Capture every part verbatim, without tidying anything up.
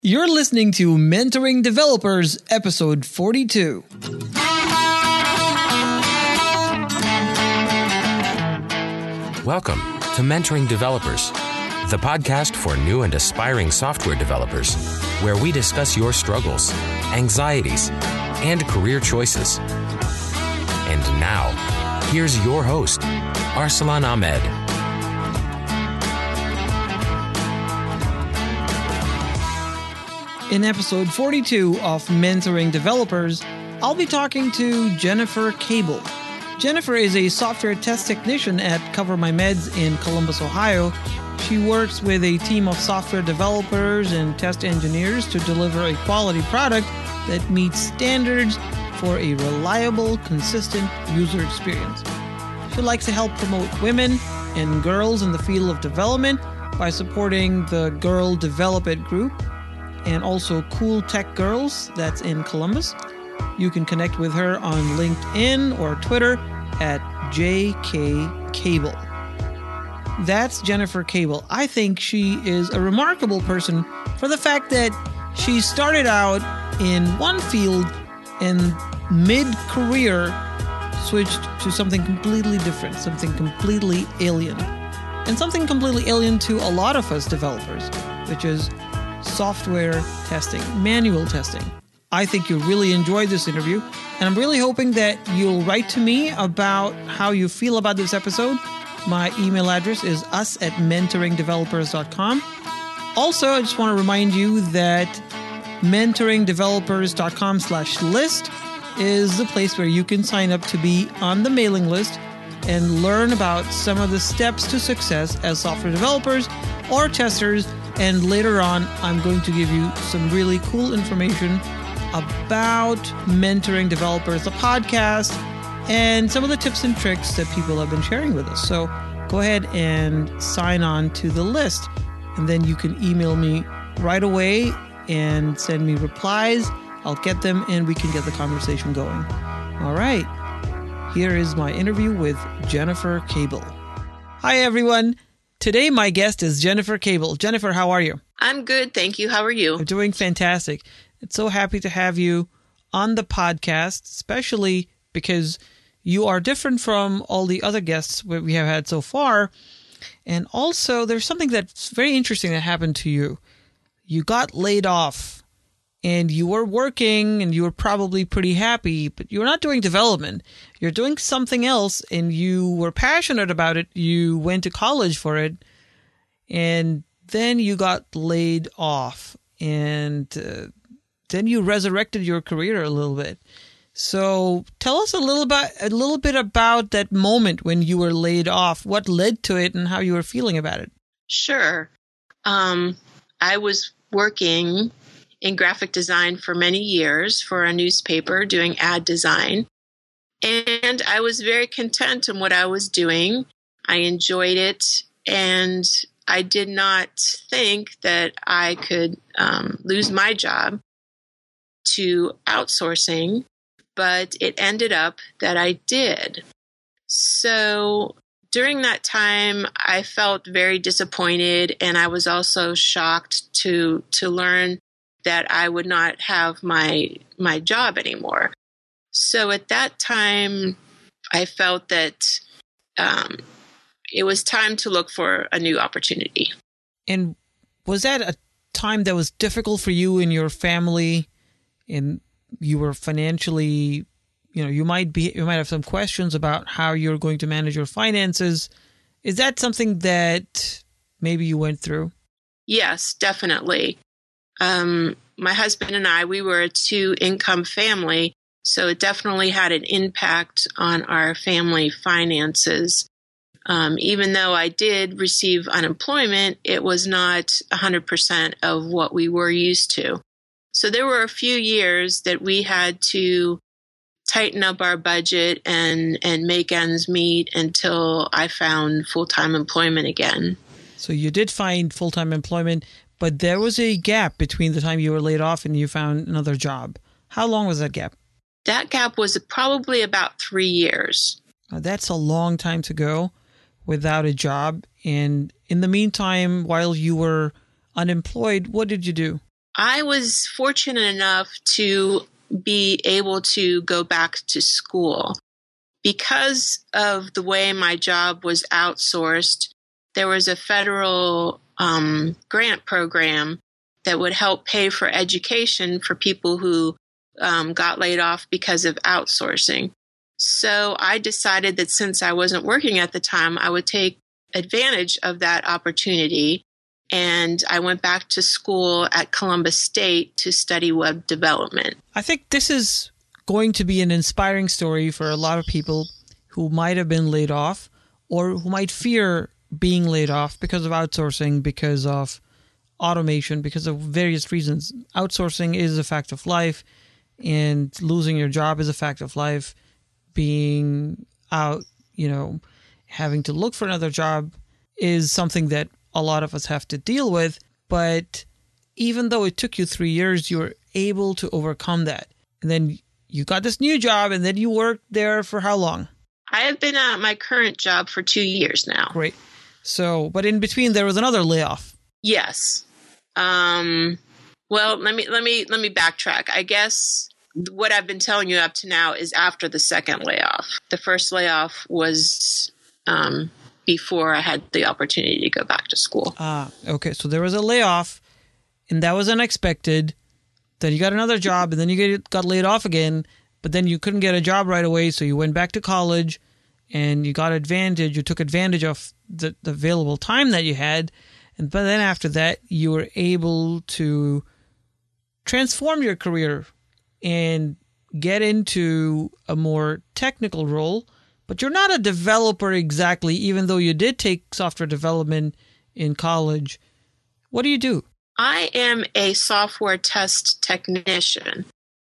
You're listening to Mentoring Developers, episode forty-two. Welcome to Mentoring Developers, the podcast for new and aspiring software developers, where we discuss your struggles, anxieties, and career choices. And now, here's your host, Arsalan Ahmed. In episode forty-two of Mentoring Developers, I'll be talking to Jennifer Cable. Jennifer is a software test technician at Cover My Meds in Columbus, Ohio. She works with a team of software developers and test engineers to deliver a quality product that meets standards for a reliable, consistent user experience. She likes to help promote women and girls in the field of development by supporting the Girl Develop It group and also Cool Tech Girls, that's in Columbus. You can connect with her on LinkedIn or Twitter at J K Cable. That's Jennifer Cable. I think she is a remarkable person for the fact that she started out in one field and mid-career switched to something completely different, something completely alien. And something completely alien to a lot of us developers, which is software testing, manual testing. I think you'll really enjoy this interview, and I'm really hoping that you'll write to me about how you feel about this episode. My email address is us at mentoring developers dot com. Also, I just want to remind you that mentoring developers dot com slash list is the place where you can sign up to be on the mailing list and learn about some of the steps to success as software developers or testers. And later on, I'm going to give you some really cool information about Mentoring Developers, the podcast, and some of the tips and tricks that people have been sharing with us. So go ahead and sign on to the list, and then you can email me right away and send me replies. I'll get them, and we can get the conversation going. All right. Here is my interview with Jennifer Cable. Hi, everyone. Today, my guest is Jennifer Cable. Jennifer, how are you? I'm good, thank you. How are you? I'm doing fantastic. I'm so happy to have you on the podcast, especially because you are different from all the other guests we have had so far. And also, there's something that's very interesting that happened to you. You got laid off, and you were working, and you were probably pretty happy, but you're not doing development. You're doing something else, and you were passionate about it. You went to college for it, and then you got laid off, and uh, then you resurrected your career a little bit. So tell us a little bit, a little bit about that moment when you were laid off. What led to it, and how you were feeling about it? Sure. Um, I was working in graphic design for many years for a newspaper doing ad design. And I was very content in what I was doing. I enjoyed it. And I did not think that I could um, lose my job to outsourcing, but it ended up that I did. So during that time, I felt very disappointed. And I was also shocked to to learn that I would not have my my job anymore. So at that time, I felt that um, it was time to look for a new opportunity. And was that a time that was difficult for you and your family, and you were financially, you know, you might be, you might have some questions about how you're going to manage your finances. Is that something that maybe you went through? Yes, definitely. Um, my husband and I, we were a two-income family, so it definitely had an impact on our family finances. Um, even though I did receive unemployment, it was not one hundred percent of what we were used to. So there were a few years that we had to tighten up our budget and, and make ends meet until I found full-time employment again. So you did find full-time employment, but there was a gap between the time you were laid off and you found another job. How long was that gap? That gap was probably about three years. Now, that's a long time to go without a job. And in the meantime, while you were unemployed, what did you do? I was fortunate enough to be able to go back to school. Because of the way my job was outsourced, there was a federal um, grant program that would help pay for education for people who um, got laid off because of outsourcing. So I decided that since I wasn't working at the time, I would take advantage of that opportunity. And I went back to school at Columbus State to study web development. I think this is going to be an inspiring story for a lot of people who might have been laid off or who might fear being laid off because of outsourcing, because of automation, because of various reasons. Outsourcing is a fact of life, and losing your job is a fact of life. Being out, you know, having to look for another job is something that a lot of us have to deal with. But even though it took you three years, you were able to overcome that. And then you got this new job, and then you worked there for how long? I have been at my current job for two years now. Great. So, but in between there was another layoff. Yes. Um, well, let me let me let me backtrack. I guess what I've been telling you up to now is after the second layoff. The first layoff was um, before I had the opportunity to go back to school. Ah, okay. So there was a layoff, and that was unexpected. Then you got another job, and then you get, got laid off again. But then you couldn't get a job right away, so you went back to college, and you got advantage. You took advantage of the, the available time that you had, and but then after that, you were able to transform your career and get into a more technical role. But you're not a developer exactly, even though you did take software development in college. What do you do? I am a software test technician.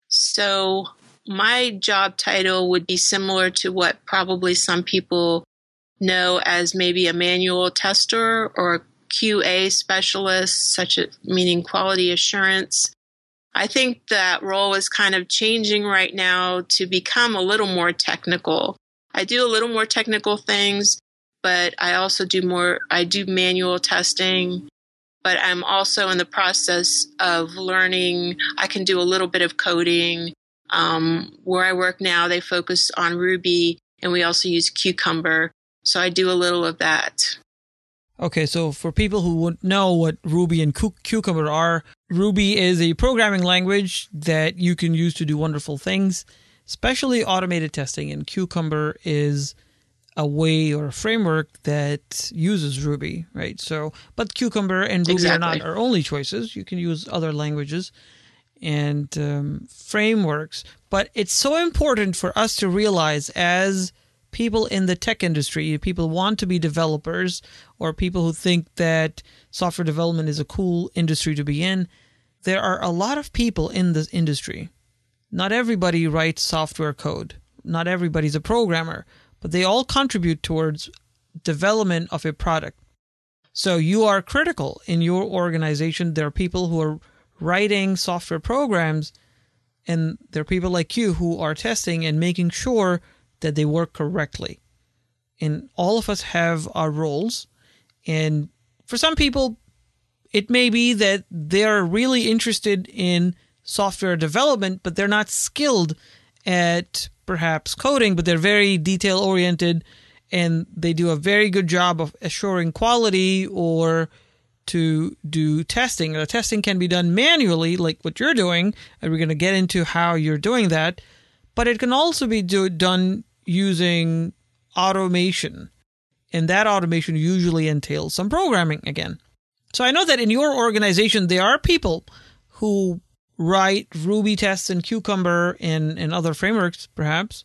So my job title would be similar to what probably some people know as maybe a manual tester or a Q A specialist, such as meaning quality assurance. I think that role is kind of changing right now to become a little more technical. I do a little more technical things, but I also do more, I do manual testing, but I'm also in the process of learning. I can do a little bit of coding. Um, where I work now, they focus on Ruby, and we also use Cucumber. So I do a little of that. Okay, so for people who would know what Ruby and Cucumber are, Ruby is a programming language that you can use to do wonderful things, especially automated testing. And Cucumber is a way or a framework that uses Ruby, right? So, but Cucumber and Ruby exactly. are not our only choices. You can use other languages and um, frameworks. But it's so important for us to realize as people in the tech industry, people want to be developers, or people who think that software development is a cool industry to be in, there are a lot of people in this industry. Not everybody writes software code. Not everybody's a programmer, but they all contribute towards development of a product. So you are critical in your organization. There are people who are writing software programs, and there are people like you who are testing and making sure that they work correctly. And all of us have our roles. And for some people, it may be that they're really interested in software development, but they're not skilled at perhaps coding, but they're very detail-oriented, and they do a very good job of assuring quality or to do testing. The testing can be done manually, like what you're doing, and we're going to get into how you're doing that, but it can also be do, done using automation, and that automation usually entails some programming again. So I know that in your organization, there are people who write Ruby tests and Cucumber and, and other frameworks, perhaps,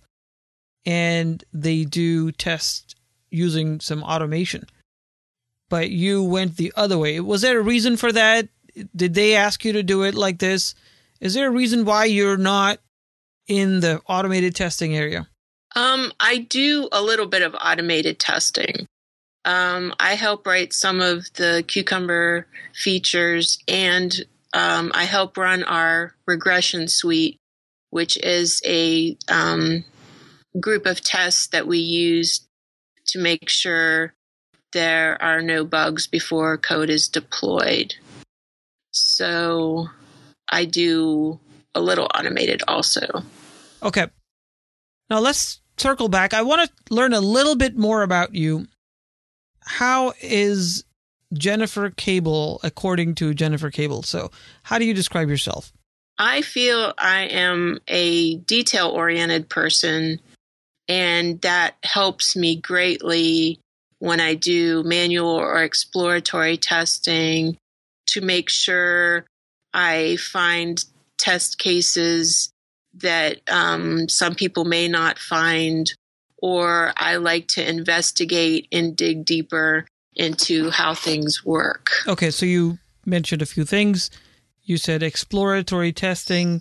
and they do tests using some automation. But you went the other way. Was there a reason for that? Did they ask you to do it like this? Is there a reason why you're not in the automated testing area? Um, I do a little bit of automated testing. Um, I help write some of the Cucumber features, and um, I help run our regression suite, which is a um, group of tests that we use to make sure there are no bugs before code is deployed. So I do a little automated also. Okay. Now let's circle back. I want to learn a little bit more about you. How is Jennifer Cable according to Jennifer Cable? So how do you describe yourself? I feel I am a detail-oriented person, and that helps me greatly when I do manual or exploratory testing to make sure I find test cases that um, some people may not find, or I like to investigate and dig deeper into how things work. Okay, so you mentioned a few things. You said exploratory testing,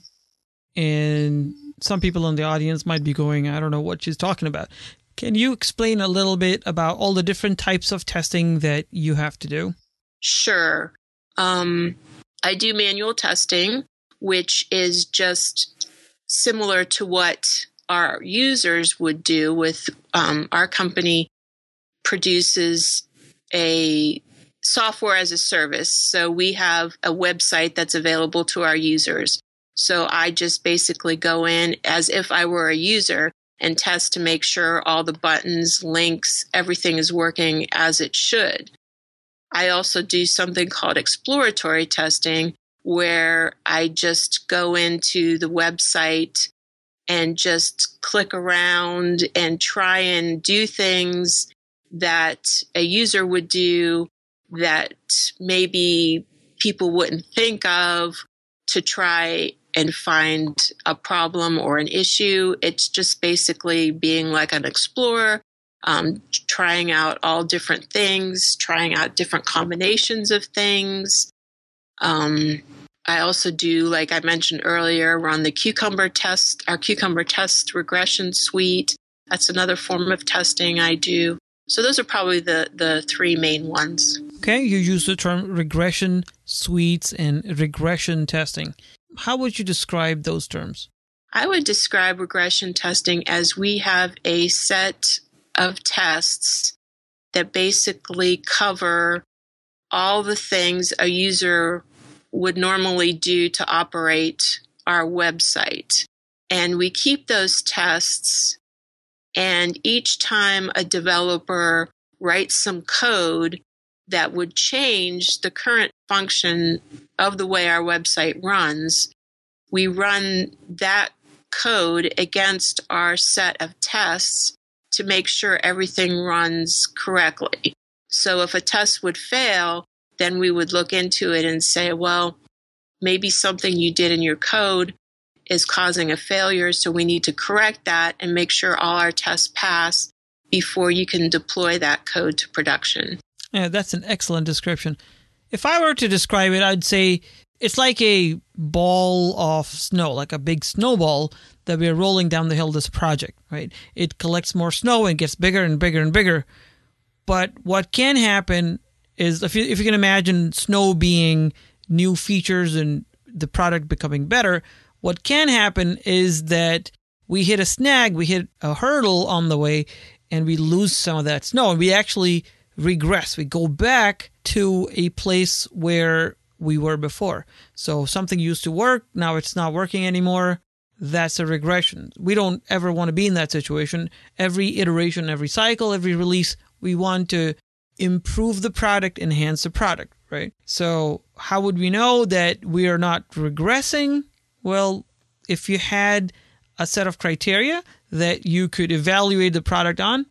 and some people in the audience might be going, I don't know what she's talking about. Can you explain a little bit about all the different types of testing that you have to do? Sure. Um, I do manual testing, which is just similar to what our users would do with um, our company produces a software as a service. So we have a website that's available to our users. So I just basically go in as if I were a user and test to make sure all the buttons, links, everything is working as it should. I also do something called exploratory testing, where I just go into the website and just click around and try and do things that a user would do that maybe people wouldn't think of to try and find a problem or an issue. It's just basically being like an explorer, um, trying out all different things, trying out different combinations of things. Um, I also do, like I mentioned earlier, run the Cucumber test, our Cucumber test regression suite. That's another form of testing I do. So those are probably the, the three main ones. Okay, you use the term regression suites and regression testing. How would you describe those terms? I would describe regression testing as we have a set of tests that basically cover all the things a user would normally do to operate our website. And we keep those tests, and each time a developer writes some code that would change the current function of the way our website runs, we run that code against our set of tests to make sure everything runs correctly. So if a test would fail, then we would look into it and say, well, maybe something you did in your code is causing a failure, so we need to correct that and make sure all our tests pass before you can deploy that code to production. Yeah, that's an excellent description. If I were to describe it, I'd say it's like a ball of snow, like a big snowball that we're rolling down the hill this project, right? It collects more snow and gets bigger and bigger and bigger. But what can happen is, if you, if you can imagine snow being new features and the product becoming better, what can happen is that we hit a snag, we hit a hurdle on the way, and we lose some of that snow. And we actually regress. We go back to a place where we were before. So something used to work, now it's not working anymore. That's a regression. We don't ever want to be in that situation. Every iteration, every cycle, every release, we want to improve the product, enhance the product, right? So how would we know that we are not regressing? Well, if you had a set of criteria that you could evaluate the product on,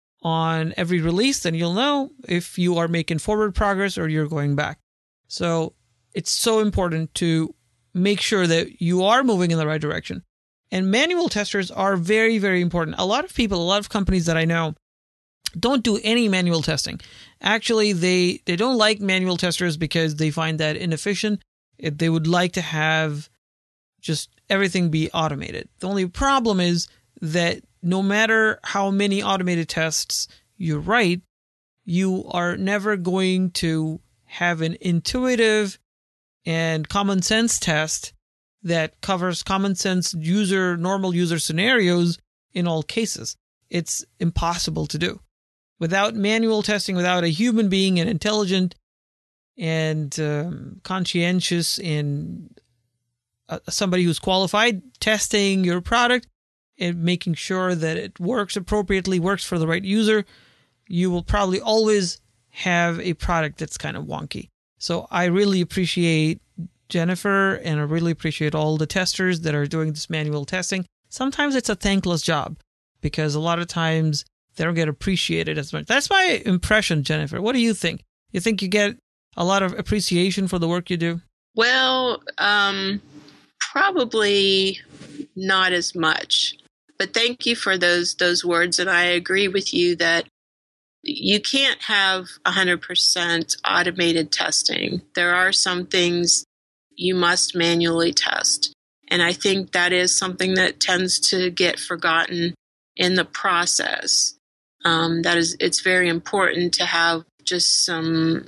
on every release, then you'll know if you are making forward progress or you're going back. So it's so important to make sure that you are moving in the right direction. And manual testers are very, very important. A lot of people, a lot of companies that I know don't do any manual testing. Actually, they, they don't like manual testers because they find that inefficient. They would like to have just everything be automated. The only problem is that no matter how many automated tests you write, you are never going to have an intuitive and common sense test that covers common sense user, normal user scenarios in all cases. It's impossible to do. Without manual testing, without a human being, an intelligent and um, conscientious and uh, somebody who's qualified, testing your product and making sure that it works appropriately, works for the right user, you will probably always have a product that's kind of wonky. So I really appreciate Jennifer, and I really appreciate all the testers that are doing this manual testing. Sometimes it's a thankless job because a lot of times they don't get appreciated as much. That's my impression, Jennifer. What do you think? You think you get a lot of appreciation for the work you do? Well, um, probably not as much. But thank you for those those words, and I agree with you that you can't have one hundred percent automated testing. There are some things you must manually test. And I think that is something that tends to get forgotten in the process. Um, that is, it's very important to have just some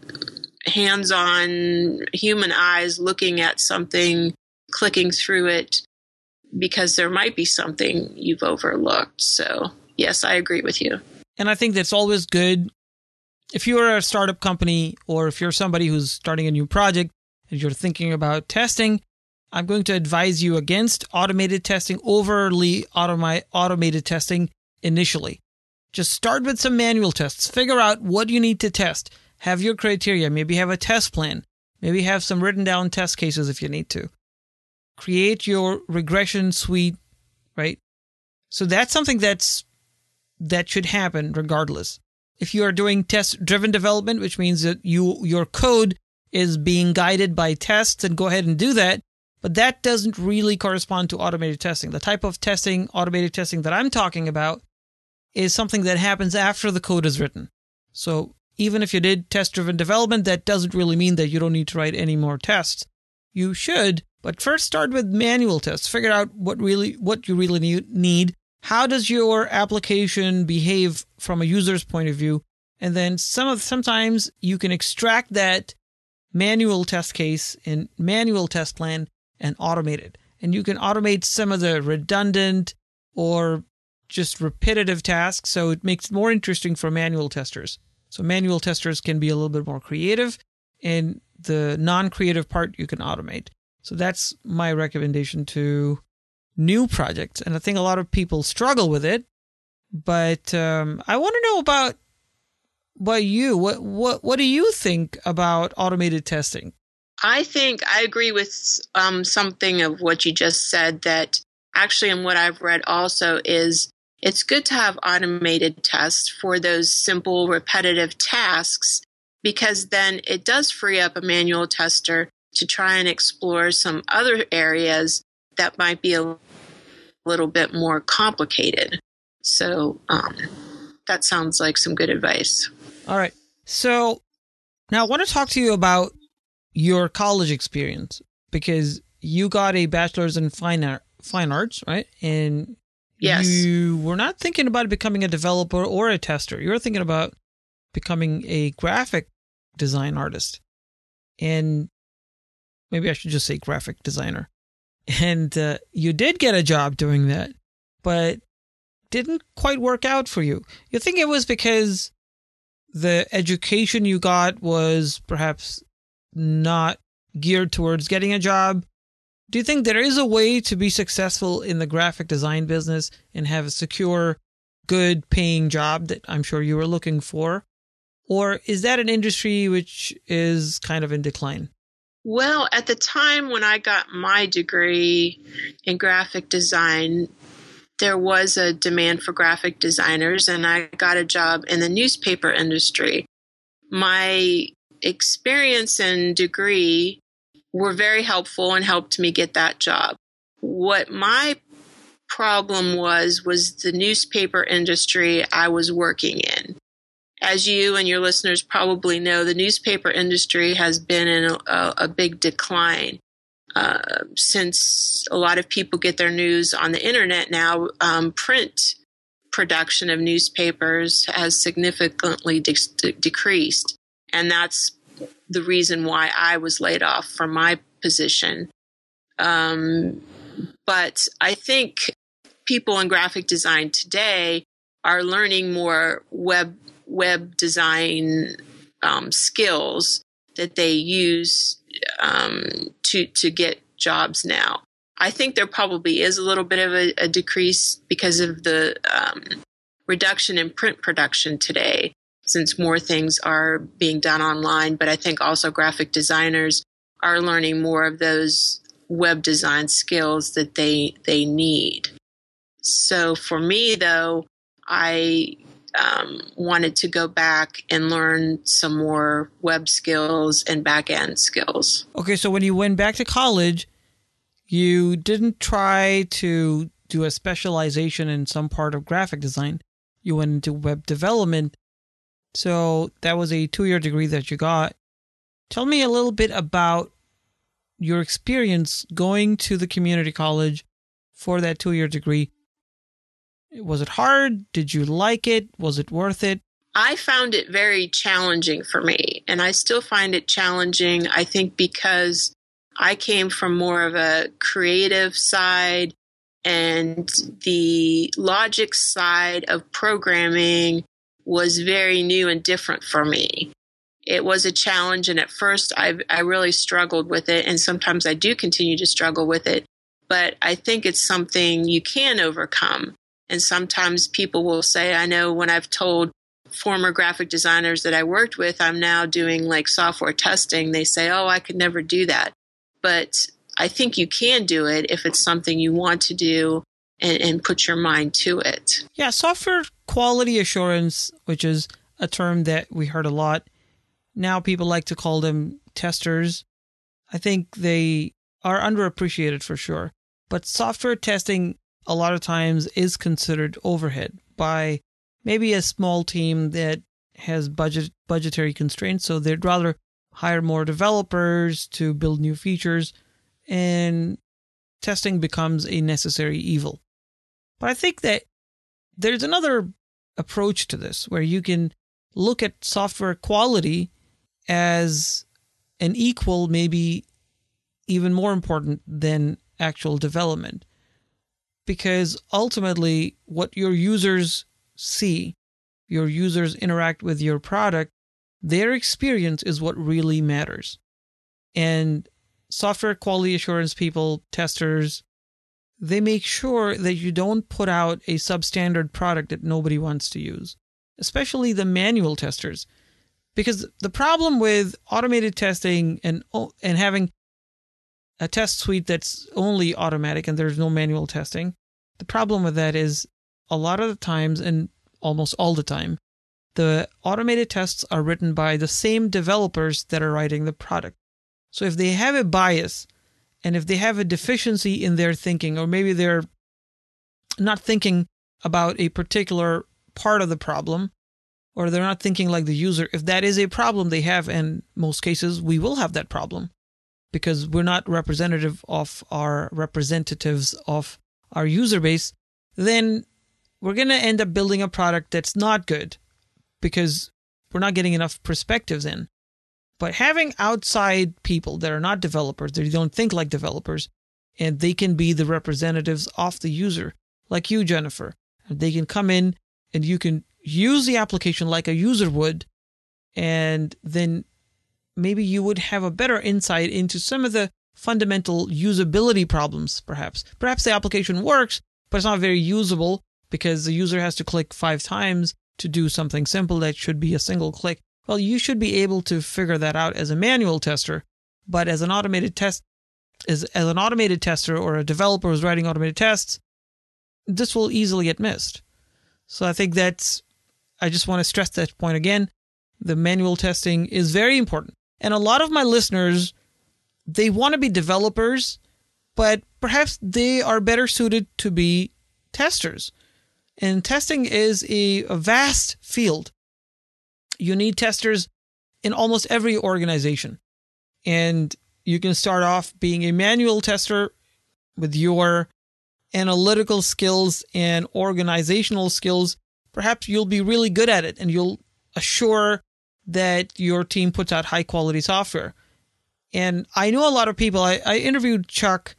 hands-on human eyes looking at something, clicking through it, because there might be something you've overlooked. So, yes, I agree with you. And I think that's always good. If you're a startup company or if you're somebody who's starting a new project and you're thinking about testing, I'm going to advise you against automated testing, overly automi- automated testing initially. Just start with some manual tests. Figure out what you need to test. Have your criteria. Maybe have a test plan. Maybe have some written down test cases if you need to. Create your regression suite, right? So that's something that's that should happen regardless. If you are doing test-driven development, which means that you your code is being guided by tests, then go ahead and do that. But that doesn't really correspond to automated testing. The type of testing, automated testing that I'm talking about is something that happens after the code is written. So even if you did test-driven development, that doesn't really mean that you don't need to write any more tests. You should, but first start with manual tests. Figure out what really what you really need. How does your application behave from a user's point of view? And then some of sometimes you can extract that manual test case and manual test plan and automate it. And you can automate some of the redundant or just repetitive tasks, so it makes it more interesting for manual testers. So manual testers can be a little bit more creative, and the non-creative part you can automate. So that's my recommendation to new projects. And I think a lot of people struggle with it, but um, I want to know about about you. What what what do you think about automated testing? I think I agree with um, something of what you just said, that actually, and what I've read also, is it's good to have automated tests for those simple, repetitive tasks, because then it does free up a manual tester to try and explore some other areas that might be a little bit more complicated. So um, that sounds like some good advice. All right. So now I want to talk to you about your college experience, because you got a bachelor's in fine, art, fine arts, right? And yes. You were not thinking about becoming a developer or a tester. You were thinking about becoming a graphic design artist. And maybe I should just say graphic designer. And uh, you did get a job doing that, but didn't quite work out for you. You think it was because the education you got was perhaps not geared towards getting a job? Do you think there is a way to be successful in the graphic design business and have a secure, good paying job that I'm sure you were looking for? Or is that an industry which is kind of in decline? Well, at the time when I got my degree in graphic design, there was a demand for graphic designers, and I got a job in the newspaper industry. My experience and degree were very helpful and helped me get that job. What my problem was, was the newspaper industry I was working in. As you and your listeners probably know, the newspaper industry has been in a, a, a big decline. Uh, since a lot of people get their news on the internet now, um, print production of newspapers has significantly de- de- decreased. And that's the reason why I was laid off from my position. Um, but I think people in graphic design today are learning more web web design um, skills that they use um, to to get jobs now. I think there probably is a little bit of a, a decrease because of the um, reduction in print production today, since more things are being done online. But I think also graphic designers are learning more of those web design skills that they they need. So for me, though, I um, wanted to go back and learn some more web skills and back-end skills. Okay, so when you went back to college, you didn't try to do a specialization in some part of graphic design. You went into web development. So that was a two-year degree that you got. Tell me a little bit about your experience going to the community college for that two-year degree. Was it hard? Did you like it? Was it worth it? I found it very challenging for me, and I still find it challenging, I think, because I came from more of a creative side, and the logic side of programming was very new and different for me. It was a challenge, and at first I, I really struggled with it, and sometimes I do continue to struggle with it, but I think it's something you can overcome. And sometimes people will say, I know when I've told former graphic designers that I worked with, I'm now doing like software testing, they say, oh, I could never do that. But I think you can do it if it's something you want to do and, and put your mind to it. Yeah, software quality assurance, which is a term that we heard a lot. Now people like to call them testers. I think they are underappreciated for sure. But software testing a lot of times is considered overhead by maybe a small team that has budget budgetary constraints. So they'd rather hire more developers to build new features, and testing becomes a necessary evil. But I think that there's another approach to this where you can look at software quality as an equal, maybe even more important than actual development. Because ultimately, what your users see, your users interact with your product, their experience is what really matters. And software quality assurance people, testers, they make sure that you don't put out a substandard product that nobody wants to use, especially the manual testers. Because the problem with automated testing and and having a test suite that's only automatic and there's no manual testing, the problem with that is a lot of the times, and almost all the time, the automated tests are written by the same developers that are writing the product. So if they have a bias, and if they have a deficiency in their thinking, or maybe they're not thinking about a particular part of the problem, or they're not thinking like the user, if that is a problem they have, and most cases we will have that problem, because we're not representative of our representatives of our user base, then we're going to end up building a product that's not good because we're not getting enough perspectives in. But having outside people that are not developers, that don't think like developers, and they can be the representatives of the user, like you, Jennifer. They can come in and you can use the application like a user would, and then maybe you would have a better insight into some of the fundamental usability problems, perhaps. Perhaps the application works, but it's not very usable because the user has to click five times to do something simple that should be a single click. Well, you should be able to figure that out as a manual tester, but as an automated test, as, as an automated tester or a developer who's writing automated tests, this will easily get missed. So I think that's, I just want to stress that point again. The manual testing is very important. And a lot of my listeners, they want to be developers, but perhaps they are better suited to be testers. And testing is a, a vast field. You need testers in almost every organization. And you can start off being a manual tester with your analytical skills and organizational skills. Perhaps you'll be really good at it and you'll assure that your team puts out high quality software. And I know a lot of people, I, I interviewed Chuck,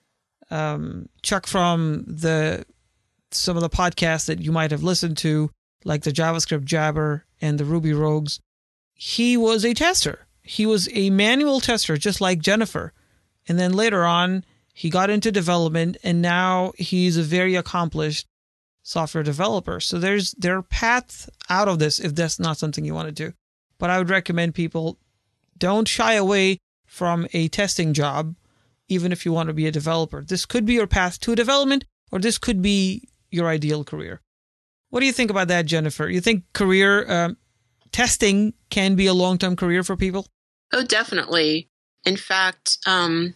um, Chuck from the some of the podcasts that you might have listened to, like the JavaScript Jabber and the Ruby Rogues. He was a tester. He was a manual tester, just like Jennifer. And then later on, He got into development, and now he's a very accomplished software developer. So there's there are paths out of this if that's not something you want to do. But I would recommend people don't shy away from a testing job, even if you want to be a developer. This could be your path to development, or this could be your ideal career. What do you think about that, Jennifer? You think career um, testing can be a long-term career for people? Oh, definitely. In fact, um,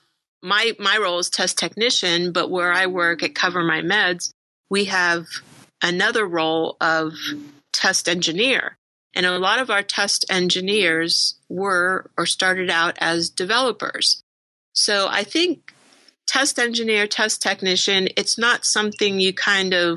my my role is test technician, but where I work at Cover My Meds, we have another role of test engineer. And a lot of our test engineers were or started out as developers. So I think test engineer, test technician, it's not something you kind of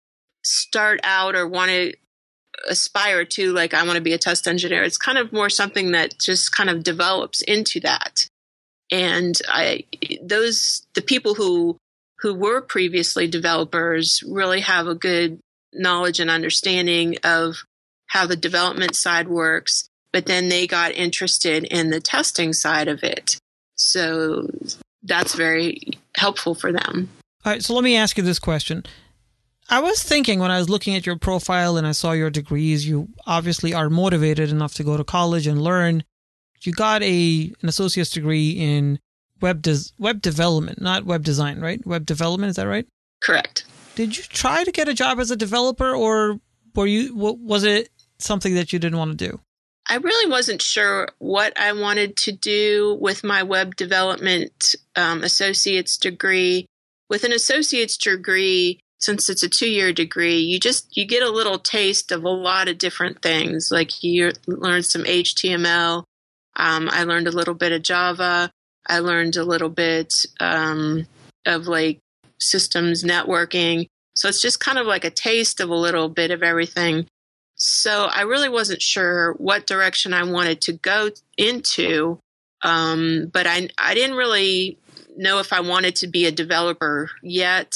start out or want to aspire to, like, I want to be a test engineer. It's kind of more something that just kind of develops into that. And I, those, the people who, who were previously developers really have a good knowledge and understanding of how the development side works, but then they got interested in the testing side of it. So that's very helpful for them. All right, so let me ask you this question. I was thinking when I was looking at your profile and I saw your degrees, you obviously are motivated enough to go to college and learn. You got a an associate's degree in web des- web development, not web design, right? Web development, is that right? Correct. Did you try to get a job as a developer, or were you was it something that you didn't want to do? I really wasn't sure what I wanted to do with my web development um, associate's degree. With an associate's degree, since it's a two-year degree, you just you get a little taste of a lot of different things. Like you learn some H T M L. Um, I learned a little bit of Java. I learned a little bit um, of like systems networking. So it's just kind of like a taste of a little bit of everything. So I really wasn't sure what direction I wanted to go into, um, but I I didn't really know if I wanted to be a developer yet.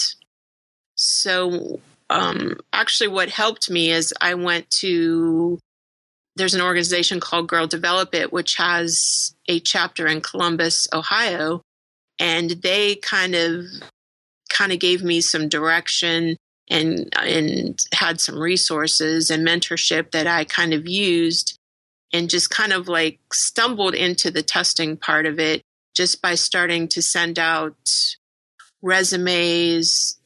So um, actually what helped me is I went to, there's an organization called Girl Develop It, which has a chapter in Columbus, Ohio, and they kind of kind of gave me some direction and and had some resources and mentorship that I kind of used and just kind of like stumbled into the testing part of it just by starting to send out resumes.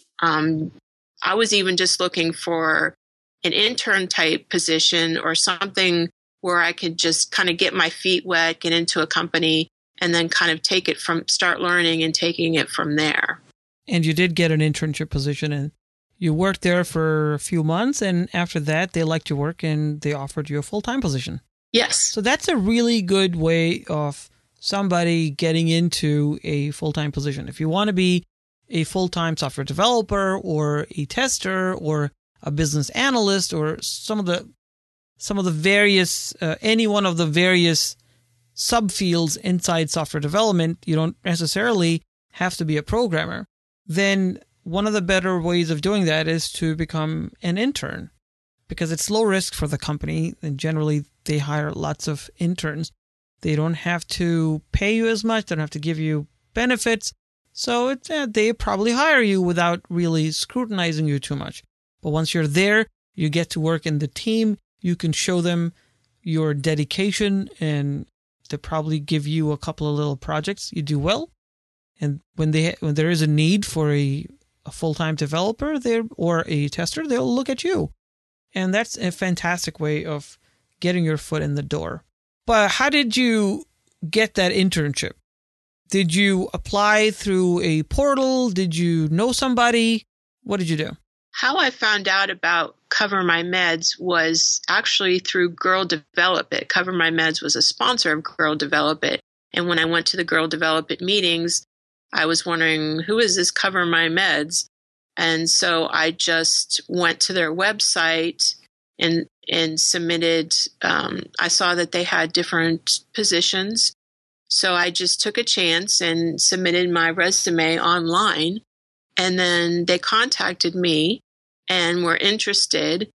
Um, I was even just looking for an intern type position or something where I could just kind of get my feet wet, get into a company, and then kind of take it from, start learning and taking it from there. And you did get an internship position, and you worked there for a few months, and after that, they liked your work and they offered you a full-time position. Yes. So that's a really good way of somebody getting into a full-time position. If you want to be a full-time software developer or a tester or a business analyst or some of the some of the various, uh, any one of the various subfields inside software development, you don't necessarily have to be a programmer. Then one of the better ways of doing that is to become an intern, because it's low risk for the company, and generally they hire lots of interns. They don't have to pay you as much, they don't have to give you benefits, so it, uh, they probably hire you without really scrutinizing you too much. But once you're there, you get to work in the team, you can show them your dedication, and they probably give you a couple of little projects. You do well, and when they when there is a need for a a full-time developer there or a tester, they'll look at you. And that's a fantastic way of getting your foot in the door. But how did you get that internship? Did you apply through a portal? Did you know somebody? What did you do? How I found out about Cover My Meds was actually through Girl Develop It. Cover My Meds was a sponsor of Girl Develop It. And when I went to the Girl Develop It meetings, I was wondering, who is this Cover My Meds? And so I just went to their website and and submitted. Um, I saw that they had different positions. So I just took a chance and submitted my resume online. And then they contacted me and were interested.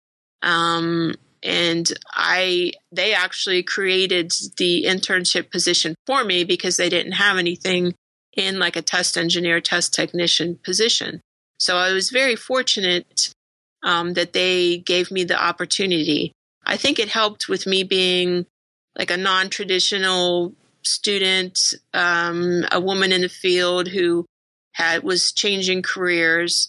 Um, and I they actually created the internship position for me because they didn't have anything in like a test engineer, test technician position. So I was very fortunate um, that they gave me the opportunity. I think it helped with me being like a non-traditional student, um, a woman in the field who had was changing careers.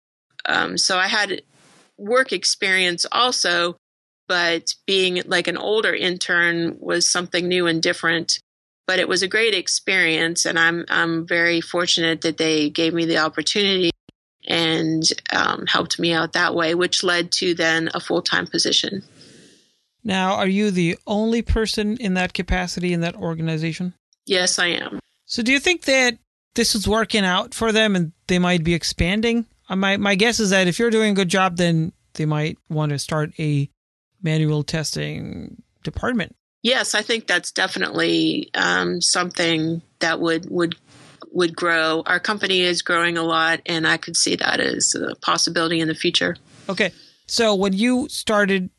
Um, so I had work experience also, but being like an older intern was something new and different. But it was a great experience, and I'm I'm very fortunate that they gave me the opportunity and um, helped me out that way, which led to then a full-time position. Now, are you the only person in that capacity in that organization? Yes, I am. So do you think that this is working out for them and they might be expanding? Uh, my, my guess is that if you're doing a good job, then they might want to start a manual testing department. Yes, I think that's definitely um, something that would, would would grow. Our company is growing a lot, and I could see that as a possibility in the future. Okay. So when you started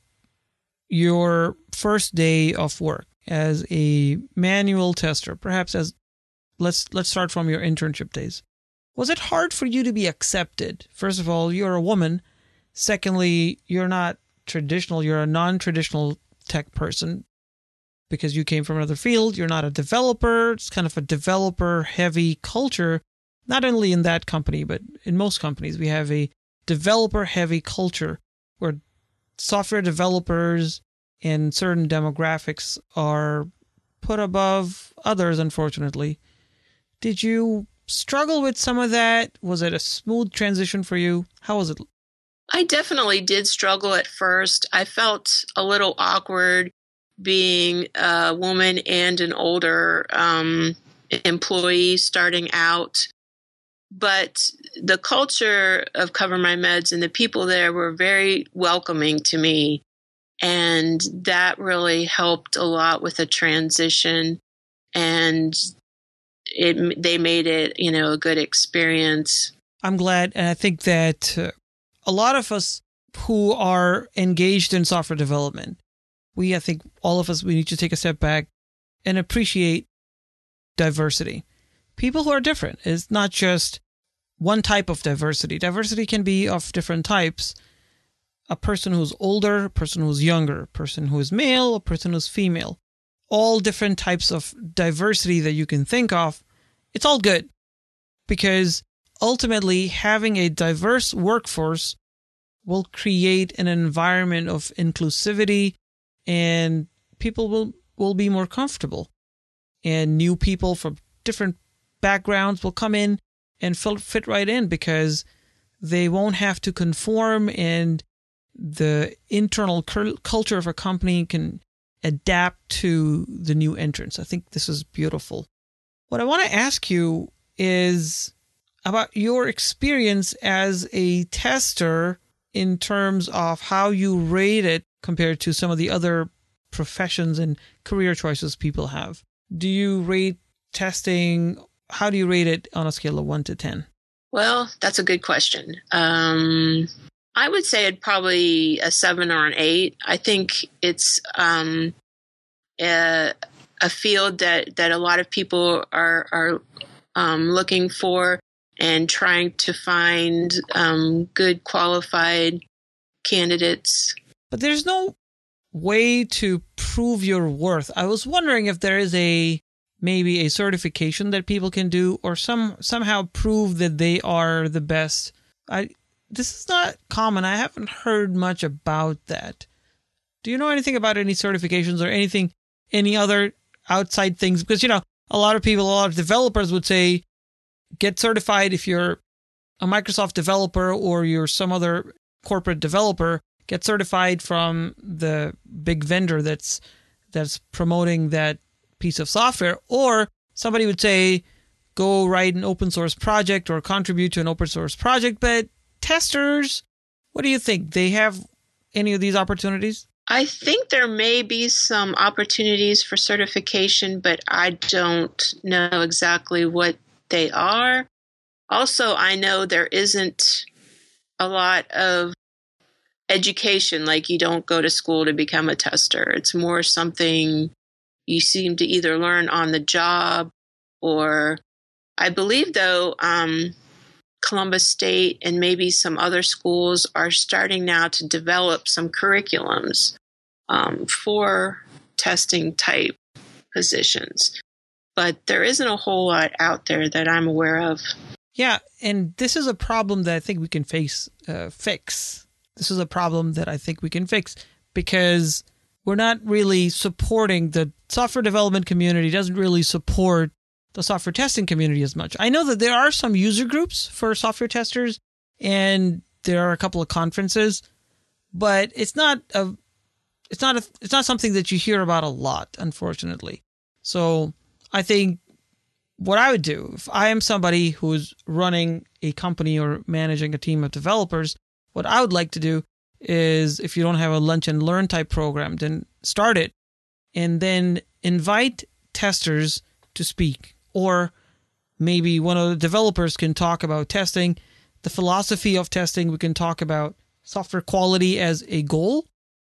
your first day of work as a manual tester, perhaps as let's let's start from your internship days. Was it hard for you to be accepted? First of all, you're a woman. Secondly, you're not traditional. You're a non-traditional tech person because you came from another field. You're not a developer. It's kind of a developer-heavy culture. Not only in that company, but in most companies, we have a developer-heavy culture where software developers and certain demographics are put above others, unfortunately. Did you struggle with some of that? Was it a smooth transition for you? How was it? I definitely did struggle at first. I felt a little awkward being a woman and an older um, employee starting out. But the culture of Cover My Meds and the people there were very welcoming to me. And that really helped a lot with the transition. And it they made it, you know, a good experience. I'm glad. And I think that uh, a lot of us who are engaged in software development, we, I think all of us, we need to take a step back and appreciate diversity. People who are different. It's not just one type of diversity. Diversity can be of different types. A person who's older, a person who's younger, a person who is male, a person who's female. All different types of diversity that you can think of. It's all good because ultimately having a diverse workforce will create an environment of inclusivity and people will, will be more comfortable. And new people from different backgrounds will come in and fit right in because they won't have to conform, and the internal culture of a company can adapt to the new entrants. I think this is beautiful. What I want to ask you is about your experience as a tester in terms of how you rate it compared to some of the other professions and career choices people have. Do you rate testing, how do you rate it on a scale of one to ten? Well, that's a good question. Um, I would say it probably a seven or an eight. I think it's um, a, a field that, that a lot of people are, are um, looking for and trying to find um, good qualified candidates. But there's no way to prove your worth. I was wondering if there is a maybe a certification that people can do or some somehow prove that they are the best. I this is not common. I haven't heard much about that. Do you know anything about any certifications or anything, any other outside things? Because, you know, a lot of people, a lot of developers would say, get certified if you're a Microsoft developer or you're some other corporate developer. Get certified from the big vendor that's that's promoting that piece of software. Or somebody would say, go write an open source project or contribute to an open source project. But testers, what do you think? They have any of these opportunities? I think there may be some opportunities for certification, but I don't know exactly what they are. Also, I know there isn't a lot of education, like you don't go to school to become a tester. It's more something you seem to either learn on the job or I believe, though, um, Columbus State and maybe some other schools are starting now to develop some curriculums um, for testing type positions. But there isn't a whole lot out there that I'm aware of. Yeah, and this is a problem that I think we can face, uh, fix. This is a problem that I think we can fix because we're not really supporting the software development community, doesn't really support the software testing community as much. I know that there are some user groups for software testers, and there are a couple of conferences, but it's not a, it's not a, it's not something that you hear about a lot, unfortunately. So I think what I would do if I am somebody who is running a company or managing a team of developers, what I would like to do is, if you don't have a lunch and learn type program, then start it and then invite testers to speak. Or maybe one of the developers can talk about testing, the philosophy of testing. We can talk about software quality as a goal.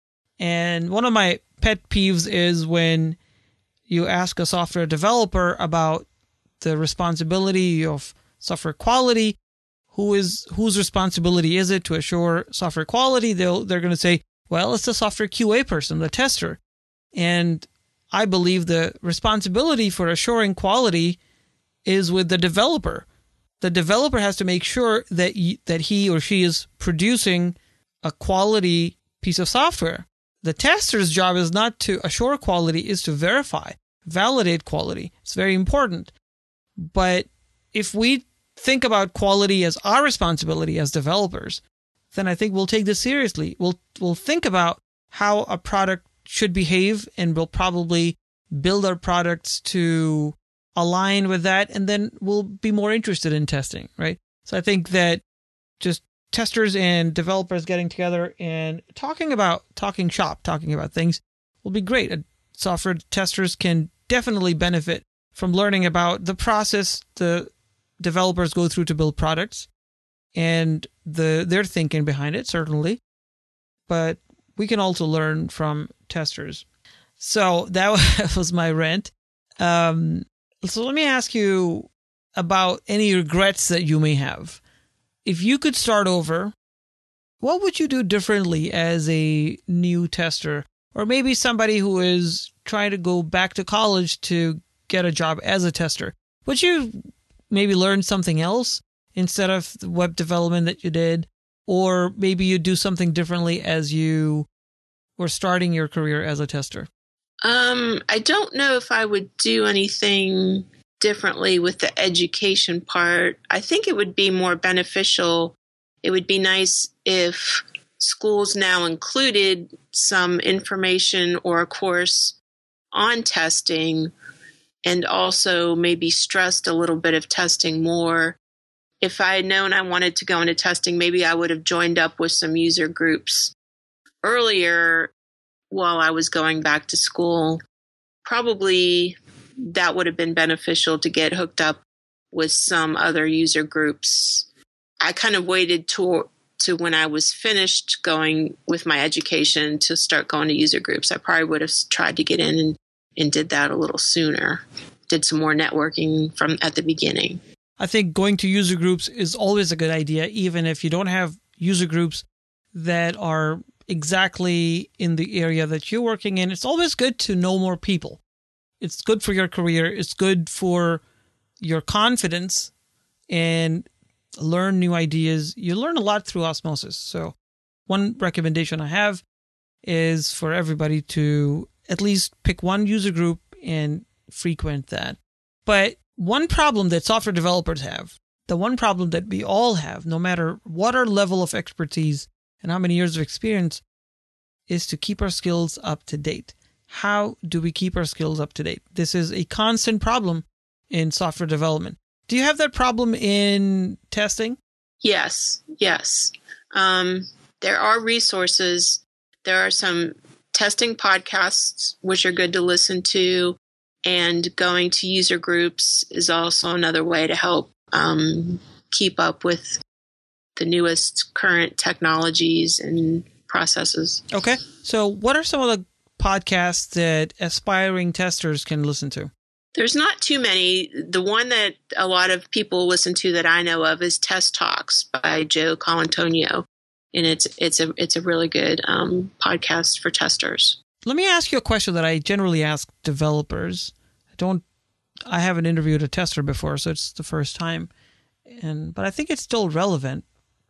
And one of my pet peeves is when you ask a software developer about the responsibility of software quality. Who is whose responsibility is it to assure software quality? They'll they're going to say, well, it's the software Q A person, the tester. And I believe the responsibility for assuring quality is with the developer. The developer has to make sure that he, that he or she is producing a quality piece of software. The tester's job is not to assure quality, is to verify, validate quality. It's very important. But if we think about quality as our responsibility as developers, then I think we'll take this seriously. We'll we'll think about how a product should behave, and we'll probably build our products to align with that, and then we'll be more interested in testing, right? So I think that just testers and developers getting together and talking about, talking shop, talking about things will be great. Software testers can definitely benefit from learning about the process the developers go through to build products and the their thinking behind it, certainly. But we can also learn from testers. So that was my rant. Um, so let me ask you about any regrets that you may have. If you could start over, what would you do differently as a new tester? Or maybe somebody who is trying to go back to college to get a job as a tester. Would you maybe learn something else instead of the web development that you did? Or maybe you do something differently as you were starting your career as a tester? Um, I don't know if I would do anything differently with the education part. I think it would be more beneficial. It would be nice if schools now included some information or a course on testing, and also maybe stressed a little bit of testing more. If I had known I wanted to go into testing, maybe I would have joined up with some user groups earlier while I was going back to school. Probably that would have been beneficial to get hooked up with some other user groups. I kind of waited to, to when I was finished going with my education to start going to user groups. I probably would have tried to get in and, and did that a little sooner. Did some more networking from at the beginning. I think going to user groups is always a good idea, even if you don't have user groups that are exactly in the area that you're working in. It's always good to know more people. It's good for your career. It's good for your confidence and learn new ideas. You learn a lot through osmosis. So one recommendation I have is for everybody to at least pick one user group and frequent that. But one problem that software developers have, the one problem that we all have, no matter what our level of expertise and how many years of experience, is to keep our skills up to date. How do we keep our skills up to date? This is a constant problem in software development. Do you have that problem in testing? Yes, yes. Um, there are resources. There are some testing podcasts, which are good to listen to. And going to user groups is also another way to help um, keep up with the newest current technologies and processes. Okay. So what are some of the podcasts that aspiring testers can listen to? There's not too many. The one that a lot of people listen to that I know of is Test Talks by Joe Colantonio, and it's it's a it's a really good um, podcast for testers. Let me ask you a question that I generally ask developers. I don't. I haven't interviewed a tester before, so it's the first time, and but I think it's still relevant.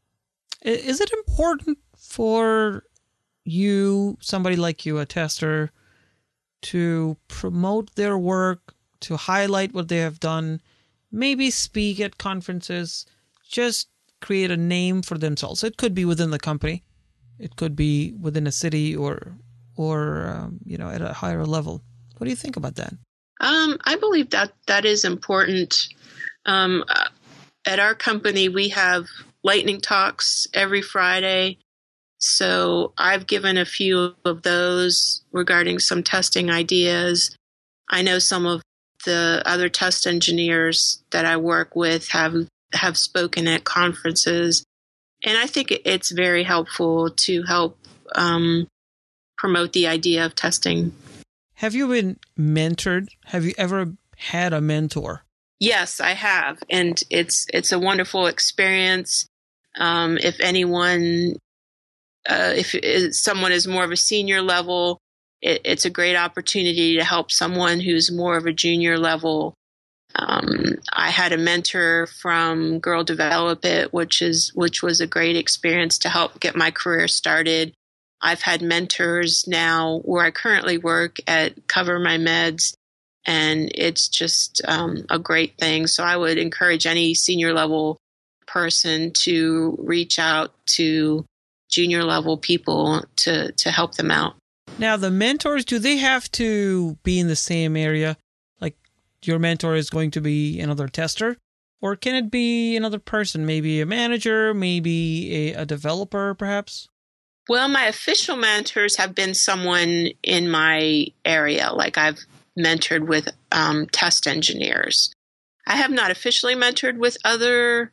Is it important for you, somebody like you, a tester, to promote their work, to highlight what they have done, maybe speak at conferences, just create a name for themselves? It could be within the company. It could be within a city or, or um, you know, at a higher level. What do you think about that? Um, I believe that that is important. Um, at our company, we have lightning talks every Friday. So I've given a few of those regarding some testing ideas. I know some of the other test engineers that I work with have have spoken at conferences, and I think it's very helpful to help um, promote the idea of testing. Have you been mentored? Have you ever had a mentor? Yes, I have, and it's it's a wonderful experience. Um, if anyone, uh, if, if someone is more of a senior level, it, it's a great opportunity to help someone who's more of a junior level. Um, I had a mentor from Girl Develop It, which is which was a great experience to help get my career started. I've had mentors now where I currently work at Cover My Meds, and it's just um, a great thing. So I would encourage any senior level person to reach out to junior level people to, to help them out. Now, the mentors, do they have to be in the same area? Like your mentor is going to be another tester? Or can it be another person, maybe a manager, maybe a, a developer, perhaps? Well, my official mentors have been someone in my area, like I've mentored with um, test engineers. I have not officially mentored with other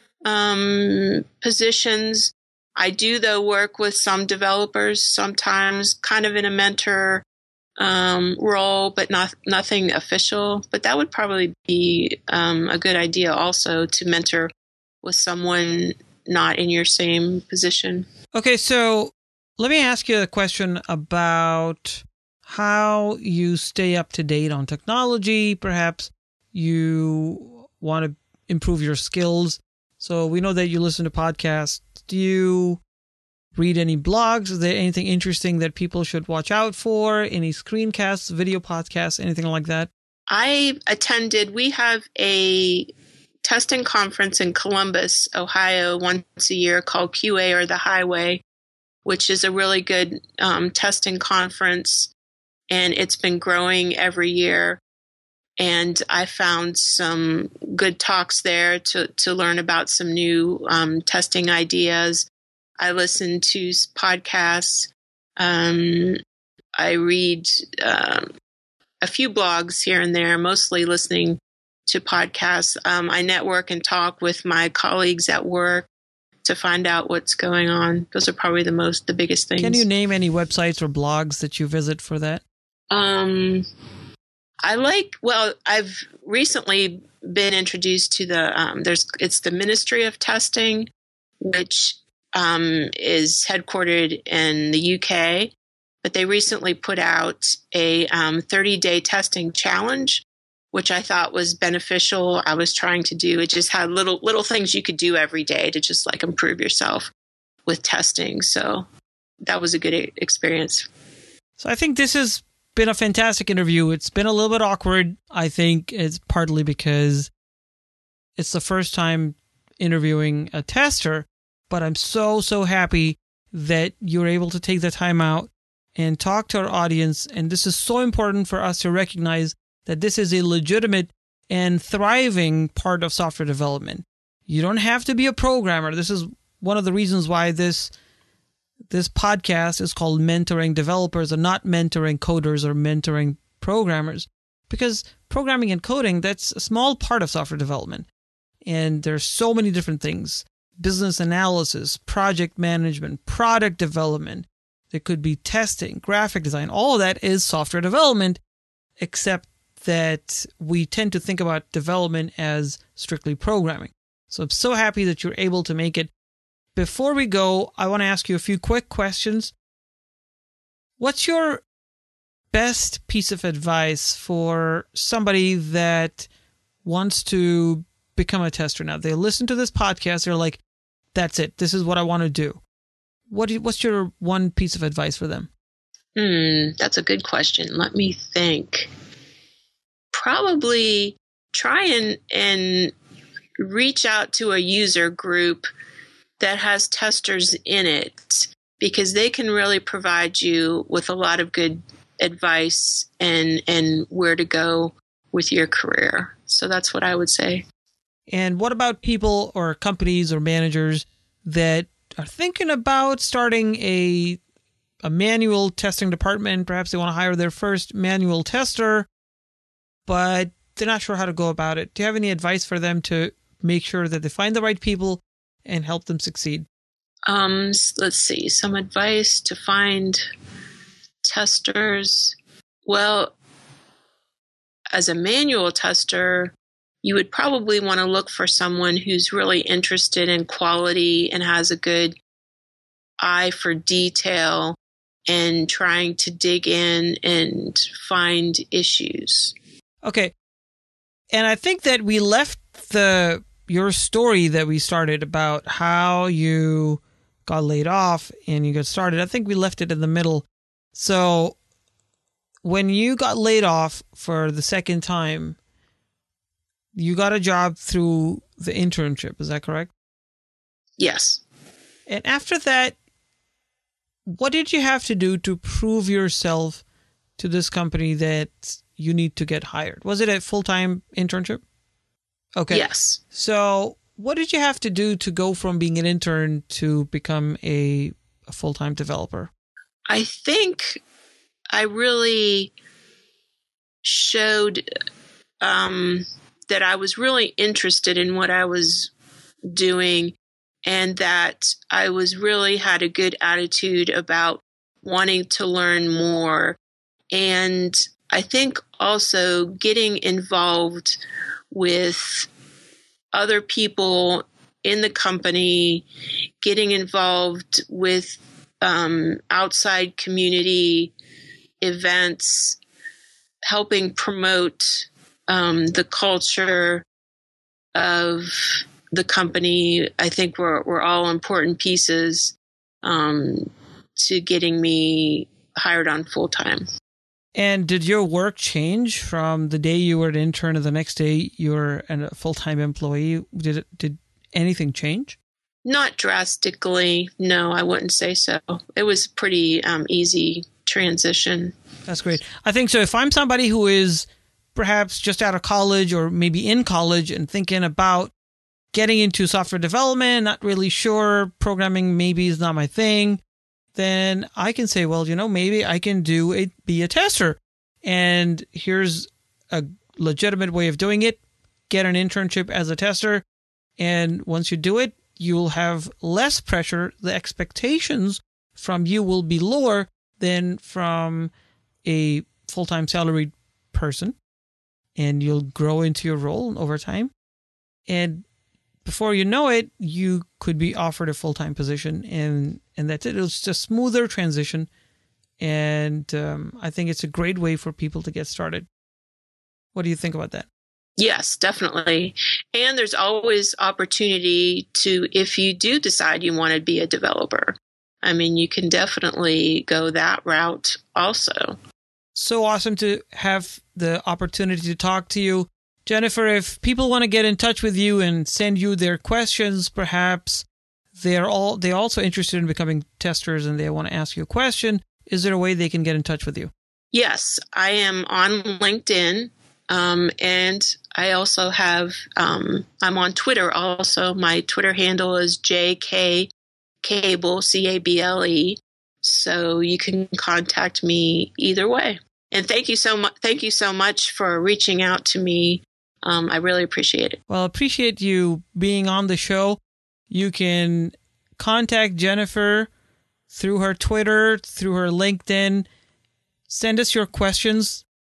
um, positions. I do, though, work with some developers sometimes, kind of in a mentor um, role, but not nothing official. But that would probably be um, a good idea also, to mentor with someone not in your same position. Okay, so let me ask you a question about how you stay up to date on technology. Perhaps you want to improve your skills. So we know that you listen to podcasts. Do you read any blogs? Is there anything interesting that people should watch out for? Any screencasts, video podcasts, anything like that? I attended, we have a testing conference in Columbus, Ohio, once a year called Q A or the Highway, which is a really good um, testing conference, and it's been growing every year. And I found some good talks there to, to learn about some new um, testing ideas. I listen to podcasts. Um, I read um, a few blogs here and there, mostly listening to podcasts. Um, I network and talk with my colleagues at work to find out what's going on. Those are probably the most, the biggest things. Can you name any websites or blogs that you visit for that? Um, I like, well, I've recently been introduced to the, um, there's, it's the Ministry of Testing, which um, is headquartered in the U K, but they recently put out a um, thirty-day testing challenge, which I thought was beneficial. I was trying to do, it just had little little things you could do every day to just like improve yourself with testing. So that was a good experience. So I think this has been a fantastic interview. It's been a little bit awkward. I think it's partly because it's the first time interviewing a tester, but I'm so, so happy that you're able to take the time out and talk to our audience. And this is so important for us to recognize that this is a legitimate and thriving part of software development. You don't have to be a programmer. This is one of the reasons why this this podcast is called Mentoring Developers and not mentoring coders or mentoring programmers, because programming and coding, that's a small part of software development. And there's so many different things: business analysis, project management, product development. There could be testing, graphic design. All of that is software development, except that we tend to think about development as strictly programming. So I'm so happy that you're able to make it. Before we go, I want to ask you a few quick questions. What's your best piece of advice for somebody that wants to become a tester? Now, they listen to this podcast, they're like, that's it, this is what I want to do. What do you, what's your one piece of advice for them? Hmm, that's a good question. Let me think. Probably try and, and reach out to a user group that has testers in it, because they can really provide you with a lot of good advice and, and where to go with your career. So that's what I would say. And what about people or companies or managers that are thinking about starting a a manual testing department? Perhaps they want to hire their first manual tester, but they're not sure how to go about it. Do you have any advice for them to make sure that they find the right people and help them succeed? Um, let's see. Some advice to find testers. Well, as a manual tester, you would probably want to look for someone who's really interested in quality and has a good eye for detail and trying to dig in and find issues. Okay. And I think that we left the your story that we started about how you got laid off and you got started. I think we left it in the middle. So when you got laid off for the second time, you got a job through the internship. Is that correct? Yes. And after that, what did you have to do to prove yourself to this company that you need to get hired? Was it a full-time internship? Okay. Yes. So what did you have to do to go from being an intern to become a, a full-time developer? I think I really showed um, that I was really interested in what I was doing, and that I was really had a good attitude about wanting to learn more. And I think also getting involved with other people in the company, getting involved with um, outside community events, helping promote um, the culture of the company. I think were were all important pieces um, to getting me hired on full time. And did your work change from the day you were an intern to the next day you were a full-time employee? Did it, did anything change? Not drastically. No, I wouldn't say so. It was pretty um, easy transition. That's great. I think so. If I'm somebody who is perhaps just out of college or maybe in college and thinking about getting into software development, not really sure, programming maybe is not my thing, then I can say, well, you know, maybe I can do it, be a tester. And here's a legitimate way of doing it. Get an internship as a tester. And once you do it, you'll have less pressure. The expectations from you will be lower than from a full-time salaried person. And you'll grow into your role over time. And before you know it, you could be offered a full-time position, and, and that's it. It's just a smoother transition, and um, I think it's a great way for people to get started. What do you think about that? Yes, definitely. And there's always opportunity to, if you do decide you want to be a developer, I mean, you can definitely go that route also. So awesome to have the opportunity to talk to you. Jennifer, if people want to get in touch with you and send you their questions, perhaps they're all they also interested in becoming testers and they want to ask you a question, is there a way they can get in touch with you? Yes, I am on LinkedIn, um, and I also have, um, I'm on Twitter also. My Twitter handle is J K Cable, C A B L E. So you can contact me either way. And thank you so much. Thank you so much for reaching out to me. Um, I really appreciate it. Well, I appreciate you being on the show. You can contact Jennifer through her Twitter, through her LinkedIn. Send us your questions.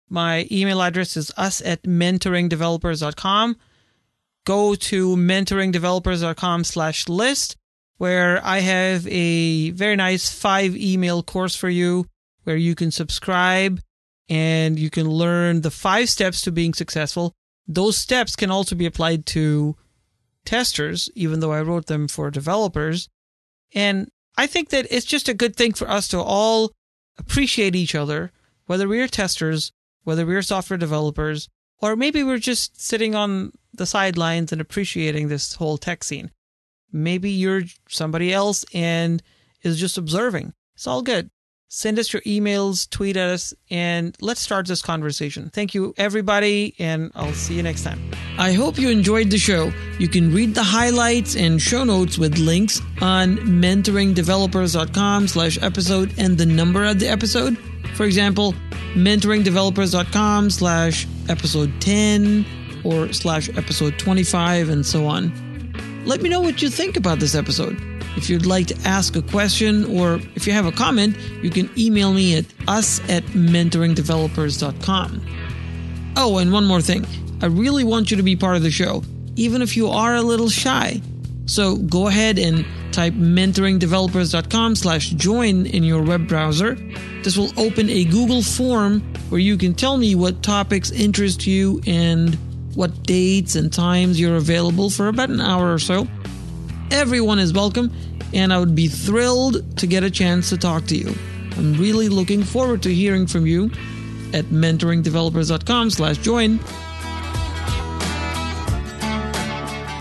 My email address is us at mentoring developers dot com. Go to mentoring developers dot com slash list, where I have a very nice five email course for you where you can subscribe and you can learn the five steps to being successful. Those steps can also be applied to testers, even though I wrote them for developers. And I think that it's just a good thing for us to all appreciate each other, whether we are testers, whether we're software developers, or maybe we're just sitting on the sidelines and appreciating this whole tech scene. Maybe you're somebody else and is just observing. It's all good. Send us your emails, tweet at us, and let's start this conversation. Thank you, everybody, and I'll see you next time. I hope you enjoyed the show. You can read the highlights and show notes with links on mentoring developers dot com slash episode and the number of the episode. For example, mentoring developers dot com slash episode ten or slash episode twenty-five and so on. Let me know what you think about this episode. If you'd like to ask a question or if you have a comment, you can email me at us at mentoring developers dot com. Oh, and one more thing. I really want you to be part of the show, even if you are a little shy. So go ahead and type mentoring developers dot com slash join in your web browser. This will open a Google form where you can tell me what topics interest you and what dates and times you're available for about an hour or so. Everyone is welcome, and I would be thrilled to get a chance to talk to you. I'm really looking forward to hearing from you at mentoring developers dot com slash join.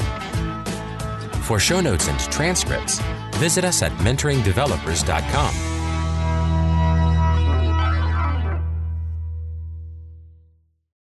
For show notes and transcripts, visit us at mentoring developers dot com.